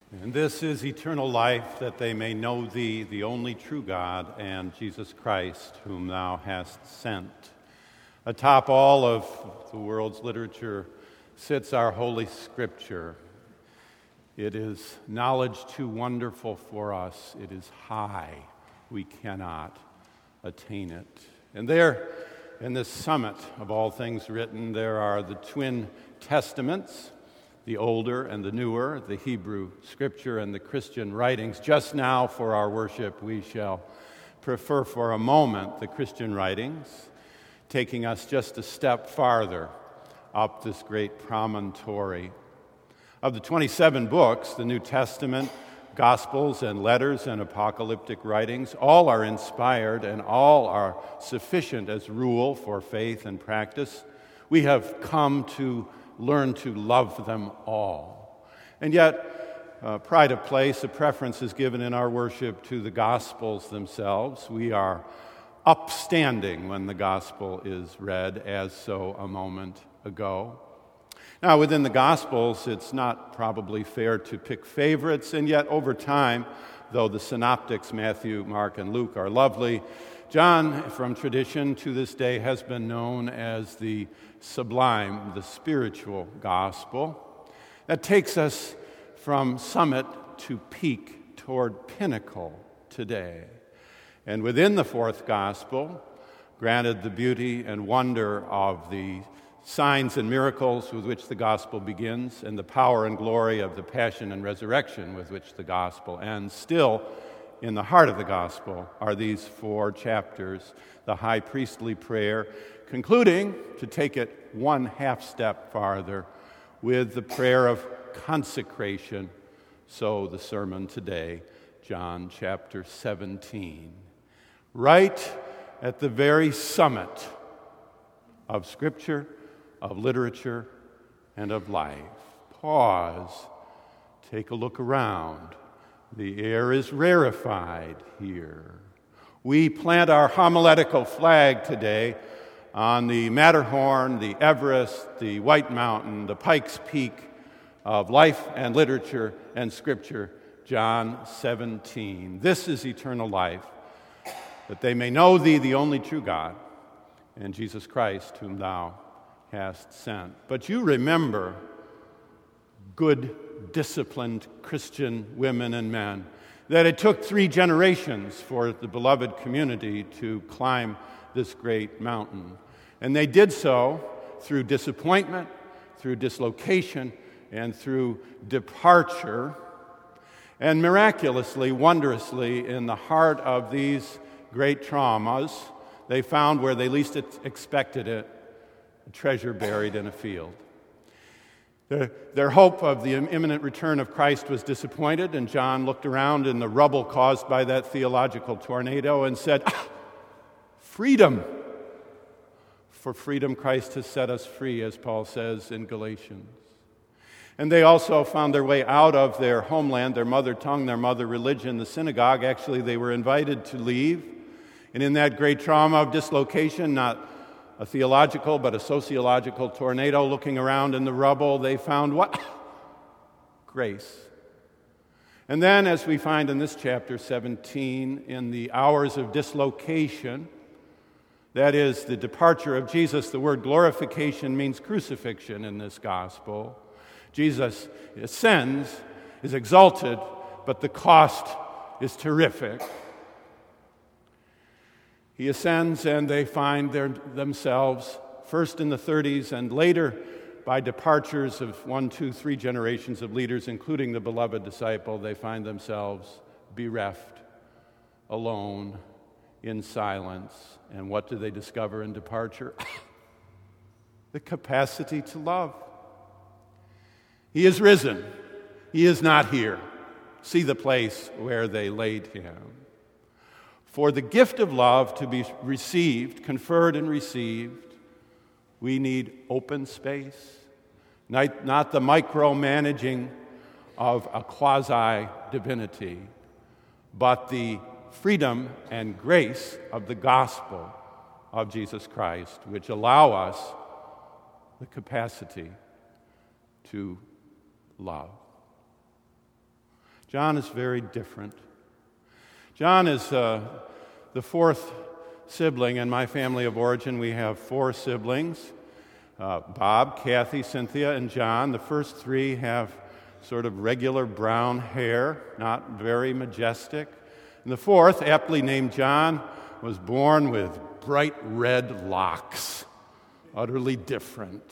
And this is eternal life, that they may know thee, the only true God, and Jesus Christ, whom thou hast sent. Atop all of the world's literature sits our Holy Scripture. It is knowledge too wonderful for us. It is high. We cannot attain it. And there, in this summit of all things written, there are the twin testaments, the older and the newer, the Hebrew Scripture and the Christian writings. Just now, for our worship, we shall prefer for a moment the Christian writings, taking us just a step farther up this great promontory. Of the 27 books, the New Testament, Gospels and letters and apocalyptic writings, all are inspired and all are sufficient as rule for faith and practice. We have come to learn to love them all. And yet, pride of place, a preference is given in our worship to the Gospels themselves. We are upstanding when the Gospel is read, as so a moment ago. Now, within the Gospels, it's not probably fair to pick favorites, and yet over time, though the synoptics, Matthew, Mark, and Luke, are lovely, John, from tradition to this day, has been known as the sublime, the spiritual gospel. That takes us from summit to peak toward pinnacle today. And within the fourth gospel, granted the beauty and wonder of the signs and miracles with which the gospel begins, and the power and glory of the passion and resurrection with which the gospel ends, still in the heart of the gospel are these 4 chapters, the high priestly prayer, concluding, to take it one half step farther, with the prayer of consecration. So the sermon today, John chapter 17. Right at the very summit of Scripture, of literature, and of life. Pause, take a look around. The air is rarefied here. We plant our homiletical flag today on the Matterhorn, the Everest, the White Mountain, the Pikes Peak of life and literature and Scripture, John 17. This is eternal life, that they may know thee, the only true God, and Jesus Christ, whom thou hast sent. But you remember, good, disciplined Christian women and men, that it took 3 generations for the beloved community to climb this great mountain. And they did so through disappointment, through dislocation, and through departure. And miraculously, wondrously, in the heart of these great traumas, they found where they least expected it, a treasure buried in a field. Their hope of the imminent return of Christ was disappointed, and John looked around in the rubble caused by that theological tornado and said, freedom! For freedom Christ has set us free, as Paul says in Galatians. And they also found their way out of their homeland, their mother tongue, their mother religion, the synagogue. Actually, they were invited to leave. And in that great trauma of dislocation, not a theological but a sociological tornado, looking around in the rubble, they found what? Grace. And then, as we find in this chapter 17, in the hours of dislocation, that is the departure of Jesus, the word glorification means crucifixion in this gospel. Jesus ascends, is exalted, but the cost is terrific. He ascends, and they find themselves first in the 30s and later by departures of 1, 2, 3 generations of leaders, including the beloved disciple. They find themselves bereft, alone, in silence. And what do they discover in departure? The capacity to love. He is risen. He is not here. See the place where they laid him. For the gift of love to be received, conferred and received, we need open space, not the micromanaging of a quasi-divinity, but the freedom and grace of the gospel of Jesus Christ, which allow us the capacity to love. John is very different. John is the fourth sibling in my family of origin. We have four siblings, Bob, Kathy, Cynthia, and John. The first three have sort of regular brown hair, not very majestic. And the fourth, aptly named John, was born with bright red locks, utterly different.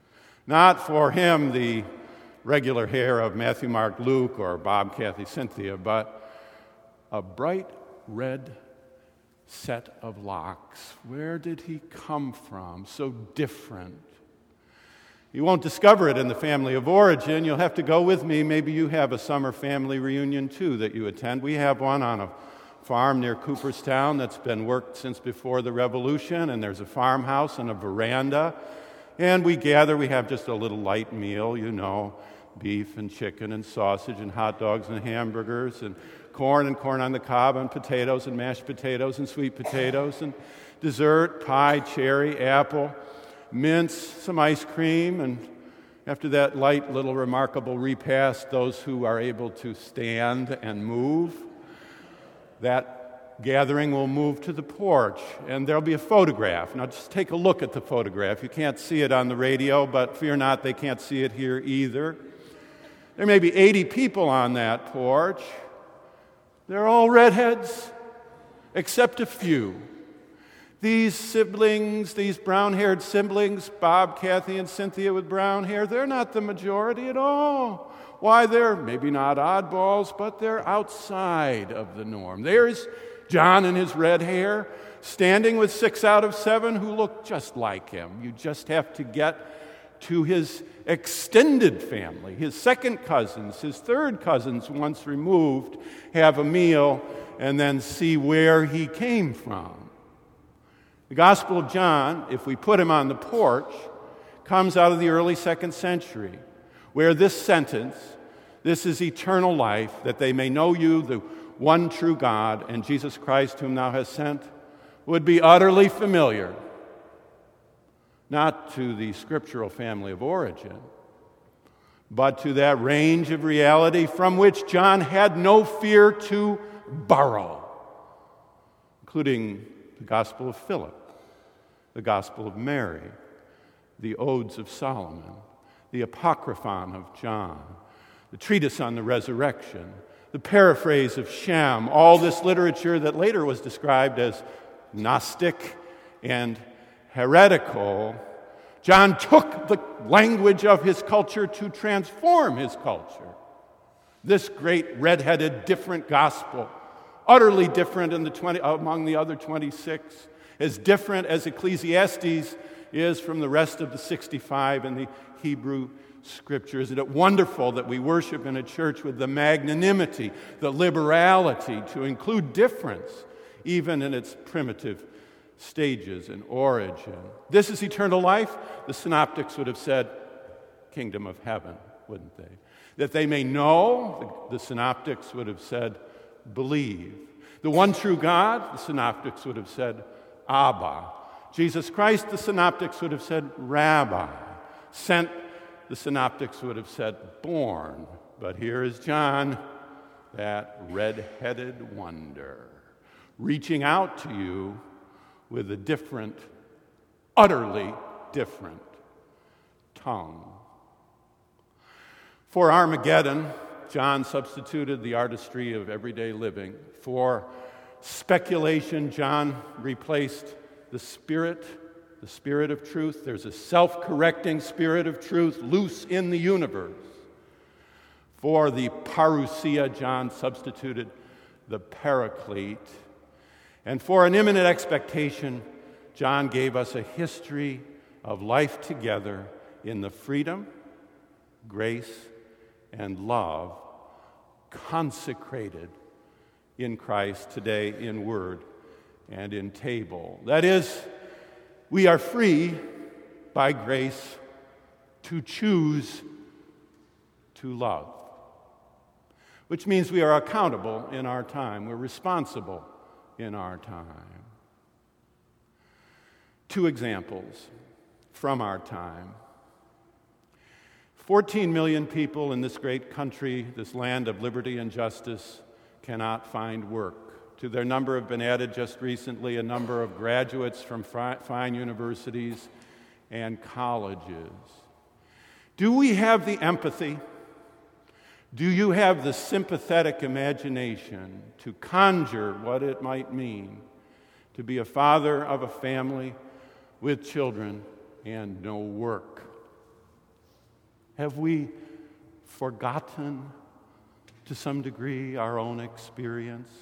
Not for him the regular hair of Matthew, Mark, Luke, or Bob, Kathy, Cynthia, but a bright red set of locks. Where did he come from? So different. You won't discover it in the family of origin. You'll have to go with me. Maybe you have a summer family reunion too that you attend. We have one on a farm near Cooperstown that's been worked since before the Revolution, and there's a farmhouse and a veranda. And we gather, we have just a little light meal, beef and chicken and sausage and hot dogs and hamburgers and corn on the cob and potatoes and mashed potatoes and sweet potatoes and dessert, pie, cherry, apple, mince, some ice cream. And after that light little remarkable repast, those who are able to stand and move, that gathering will move to the porch, and there'll be a photograph. Now just take a look at the photograph. You can't see it on the radio, but fear not, they can't see it here either. There may be 80 people on that porch. They're all redheads, except a few. These siblings, these brown-haired siblings, Bob, Kathy, and Cynthia with brown hair, they're not the majority at all. Why, they're maybe not oddballs, but they're outside of the norm. There's John and his red hair, standing with 6 out of 7 who look just like him. You just have to get to his extended family, his second cousins, his third cousins once removed, have a meal, and then see where he came from. The Gospel of John, if we put him on the porch, comes out of the early 2nd century, where this sentence, "This is eternal life, that they may know you, the one true God, and Jesus Christ whom thou hast sent," would be utterly familiar, not to the scriptural family of origin, but to that range of reality from which John had no fear to borrow, including the Gospel of Philip, the Gospel of Mary, the Odes of Solomon, the Apocryphon of John, the treatise on the resurrection, the paraphrase of Shem, all this literature that later was described as Gnostic and heretical. John took the language of his culture to transform his culture. This great red-headed, different gospel, utterly different among the other 26, as different as Ecclesiastes is from the rest of the 65 in the Hebrew Scripture. Isn't it wonderful that we worship in a church with the magnanimity, the liberality to include difference, even in its primitive stages and origin? This is eternal life. The synoptics would have said, kingdom of heaven, wouldn't they? That they may know, the synoptics would have said, believe. The one true God, the synoptics would have said, Abba. Jesus Christ, the synoptics would have said, Rabbi. Sent, the synoptics would have said, born. But here is John, that red-headed wonder, reaching out to you with a different, utterly different tongue. For Armageddon, John substituted the artistry of everyday living. For speculation, John replaced the Spirit of truth. There's a self-correcting Spirit of truth loose in the universe. For the parousia, John substituted the Paraclete. And for an imminent expectation, John gave us a history of life together in the freedom, grace, and love consecrated in Christ today in word and in table. That is, we are free by grace to choose to love, which means we are accountable in our time. We're responsible in our time. 2 examples from our time. 14 million people in this great country, this land of liberty and justice, cannot find work. To their number have been added just recently a number of graduates from fine universities and colleges. Do we have the empathy? Do you have the sympathetic imagination to conjure what it might mean to be a father of a family with children and no work? Have we forgotten to some degree our own experience?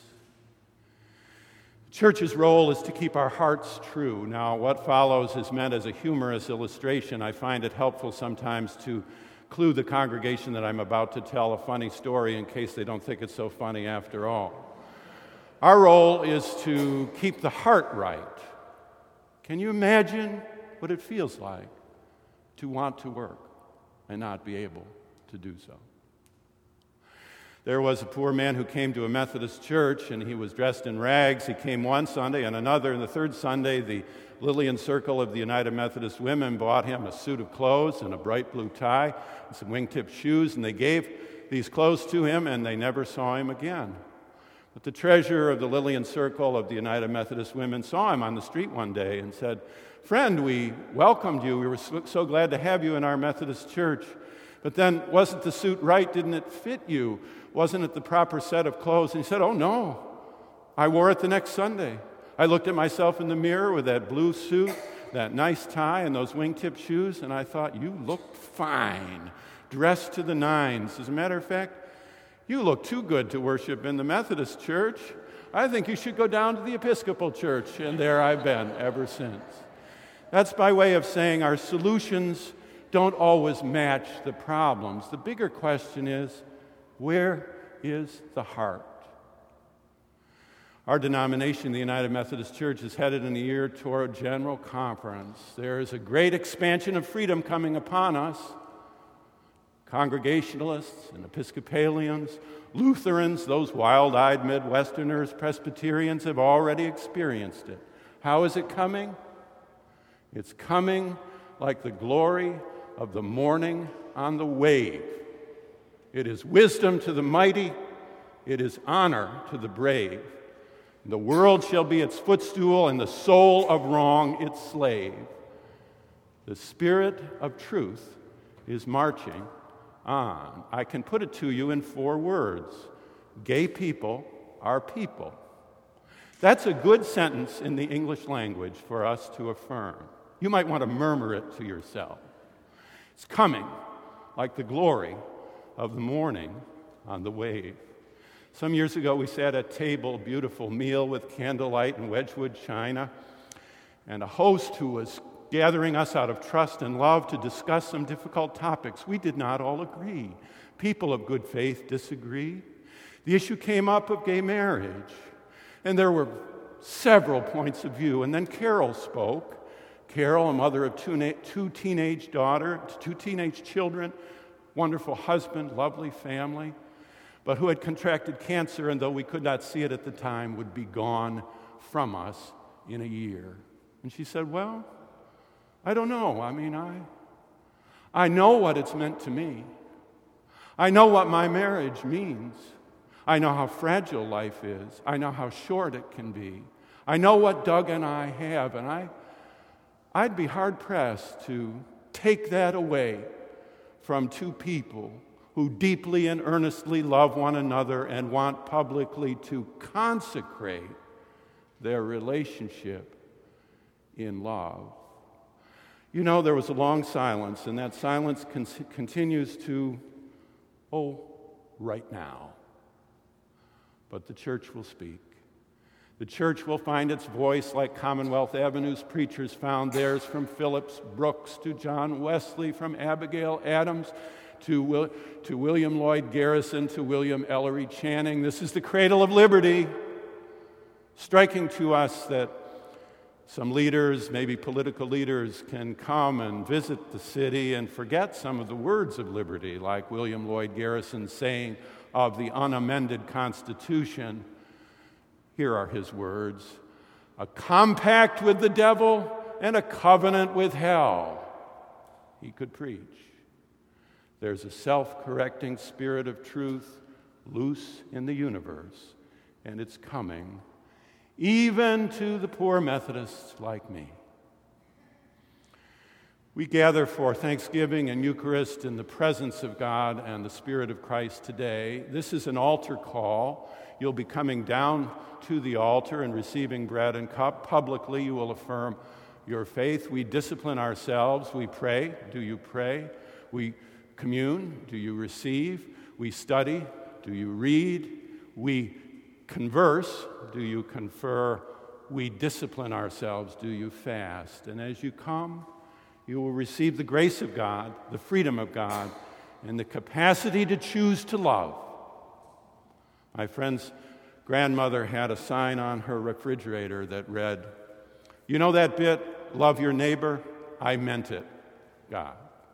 The church's role is to keep our hearts true. Now, what follows is meant as a humorous illustration. I find it helpful sometimes to clue the congregation that I'm about to tell a funny story in case they don't think it's so funny after all. Our role is to keep the heart right. Can you imagine what it feels like to want to work and not be able to do so? There was a poor man who came to a Methodist church, and he was dressed in rags. He came one Sunday and another, and the third Sunday, the Lillian Circle of the United Methodist Women bought him a suit of clothes and a bright blue tie and some wingtip shoes, and they gave these clothes to him, and they never saw him again. But the treasurer of the Lillian Circle of the United Methodist Women saw him on the street one day and said, "Friend, we welcomed you. We were so glad to have you in our Methodist church. But then, wasn't the suit right? Didn't it fit you? Wasn't it the proper set of clothes?" And he said, "Oh, no. I wore it the next Sunday. I looked at myself in the mirror with that blue suit, that nice tie, and those wingtip shoes, and I thought, you looked fine, dressed to the nines. As a matter of fact, you look too good to worship in the Methodist church. I think you should go down to the Episcopal church." And there I've been ever since. That's by way of saying our solutions don't always match the problems. The bigger question is, where is the heart? Our denomination, the United Methodist Church, is headed in a year toward General Conference. There is a great expansion of freedom coming upon us. Congregationalists and Episcopalians, Lutherans, those wild-eyed Midwesterners, Presbyterians have already experienced it. How is it coming? It's coming like the glory of the morning on the wave. It is wisdom to the mighty. It is honor to the brave. The world shall be its footstool, and the soul of wrong its slave. The Spirit of truth is marching on. I can put it to you in 4 words. Gay people are people. That's a good sentence in the English language for us to affirm. You might want to murmur it to yourself. It's coming like the glory of the morning on the wave. Some years ago, we sat at a table, beautiful meal with candlelight and Wedgwood china, and a host who was gathering us out of trust and love to discuss some difficult topics. We did not all agree. People of good faith disagree. The issue came up of gay marriage, and there were several points of view. And then Carol spoke. Carol, a mother of two teenage children, wonderful husband, lovely family, but who had contracted cancer, and though we could not see it at the time, would be gone from us in a year. And she said, "Well, I don't know. I know what it's meant to me. I know what my marriage means. I know how fragile life is. I know how short it can be. I know what Doug and I have, and I'd be hard-pressed to take that away from 2 people who deeply and earnestly love one another and want publicly to consecrate their relationship in love." You know, there was a long silence, and that silence continues to, right now. But the church will speak. The church will find its voice like Commonwealth Avenue's preachers found theirs, from Phillips Brooks to John Wesley, from Abigail Adams to William Lloyd Garrison to William Ellery Channing. This is the cradle of liberty. Striking to us that some leaders, maybe political leaders, can come and visit the city and forget some of the words of liberty, like William Lloyd Garrison saying of the unamended Constitution. Here are his words: "A compact with the devil and a covenant with hell." He could preach. There's a self-correcting spirit of truth loose in the universe, and it's coming, even to the poor Methodists like me. We gather for Thanksgiving and Eucharist in the presence of God and the Spirit of Christ today. This is an altar call. You'll be coming down to the altar and receiving bread and cup. Publicly, you will affirm your faith. We discipline ourselves. We pray. Do you pray? We commune. Do you receive? We study. Do you read? We converse. Do you confer? We discipline ourselves. Do you fast? And as you come, you will receive the grace of God, the freedom of God, and the capacity to choose to love. My friend's grandmother had a sign on her refrigerator that read, "You know that bit, love your neighbor? I meant it, God."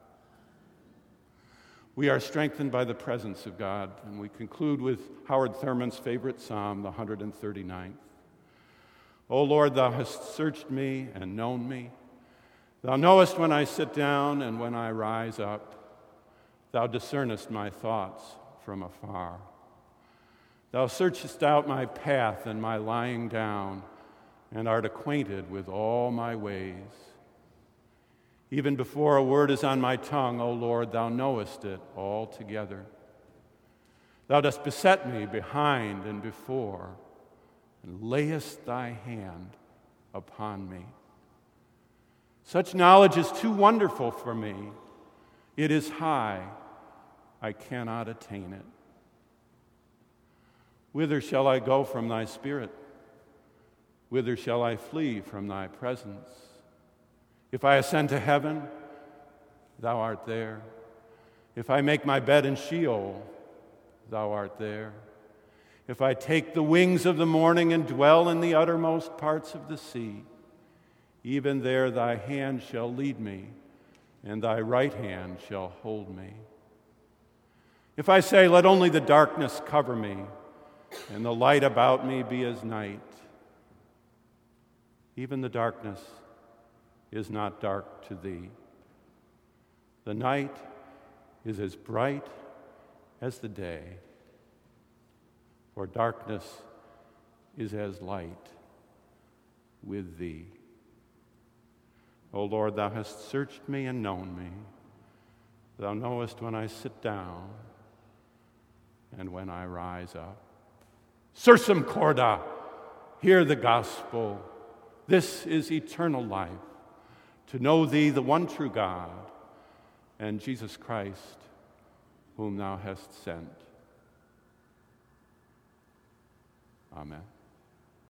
We are strengthened by the presence of God, and we conclude with Howard Thurman's favorite psalm, the 139th. "O Lord, thou hast searched me and known me. Thou knowest when I sit down and when I rise up. Thou discernest my thoughts from afar. Thou searchest out my path and my lying down, and art acquainted with all my ways. Even before a word is on my tongue, O Lord, thou knowest it altogether. Thou dost beset me behind and before, and layest thy hand upon me. Such knowledge is too wonderful for me. It is high. I cannot attain it. Whither shall I go from thy spirit? Whither shall I flee from thy presence? If I ascend to heaven, thou art there. If I make my bed in Sheol, thou art there. If I take the wings of the morning and dwell in the uttermost parts of the sea, even there thy hand shall lead me, and thy right hand shall hold me. If I say, let only the darkness cover me, and the light about me be as night, even the darkness is not dark to thee. The night is as bright as the day, for darkness is as light with thee. O Lord, thou hast searched me and known me. Thou knowest when I sit down and when I rise up. Sursum corda, hear the gospel. This is eternal life, to know thee, the one true God, and Jesus Christ, whom thou hast sent. Amen.